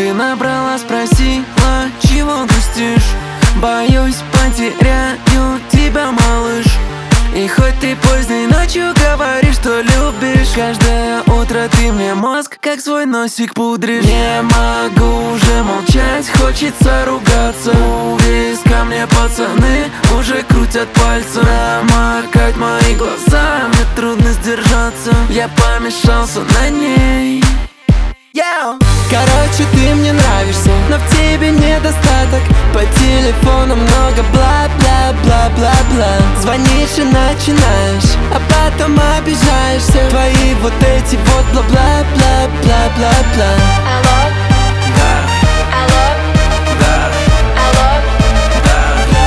Ты набрала, спросила, чего грустишь? Боюсь, потеряю тебя, малыш. И хоть ты поздней ночью говоришь, что любишь, каждое утро ты мне мозг как свой носик пудришь. Не могу уже молчать, хочется ругаться. У виска мне пацаны уже крутят пальцем. Промокать мои глаза, мне трудно сдержаться. Я помешался на ней. Короче, ты мне нравишься, но в тебе недостаток. По телефону много бла-бла-бла-бла-бла. Звонишь и начинаешь, а потом обижаешься. Твои вот эти вот бла-бла-бла-бла-бла-бла. Алло, Да, алло, да, алло, да,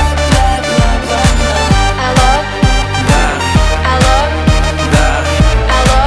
алло, да, алло, да, алло.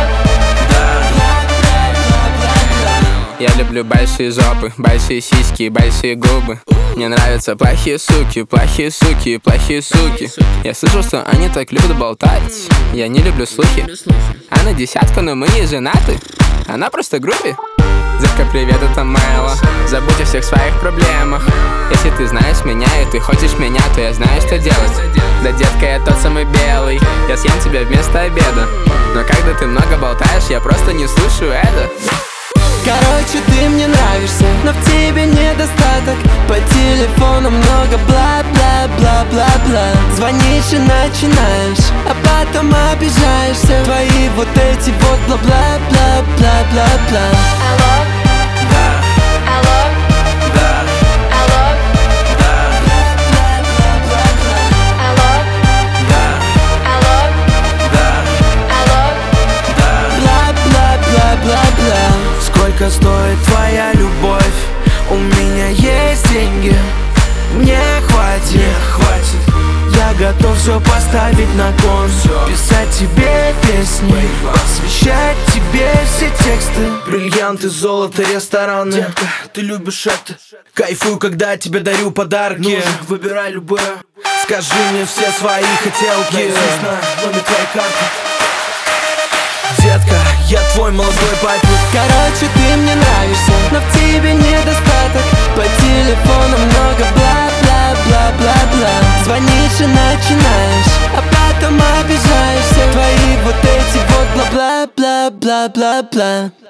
Я люблю большие жопы, большие сиськи и большие губы. Мне нравятся плохие суки, плохие суки и плохие суки. Я слышал, что они так любят болтать. Я не люблю слухи. Она десятка, но мы не женаты. Она просто груби. Детка, привет, это Мэло. Забудь о всех своих проблемах. Если ты знаешь меня и ты хочешь меня, то я знаю, что делать. Да, детка, я тот самый белый. Я съем тебя вместо обеда. Но когда ты много болтаешь, я просто не слушаю это. Короче, ты мне нравишься, но в тебе недостаток. По телефону много бла-бла-бла-бла-бла. Звонишь и начинаешь, а потом обижаешься. Твои вот эти вот бла-бла-бла-бла-бла-бла. Алло, да, алло, да, алло, да, алло, да, алло, да, алло. Бла-бла-бла-бла-бла. Сколько стоит твоя любовь? У меня есть деньги, мне хватит, Я готов все поставить на кон, писать тебе песни, посвящать тебе все тексты. Бриллианты, золото, рестораны. Детка, ты любишь это. Кайфую, когда тебе дарю подарки. Выбирай любое. Скажи мне все свои хотелки. Номер твоей карты. Детка, я твой молодой папик. Короче, ты мне нравишься, но в тебе недостаток. По телефону много бла-бла-бла-бла-бла. Звонишь и начинаешь, а потом обижаешься. Твои вот эти вот бла-бла-бла-бла-бла-бла.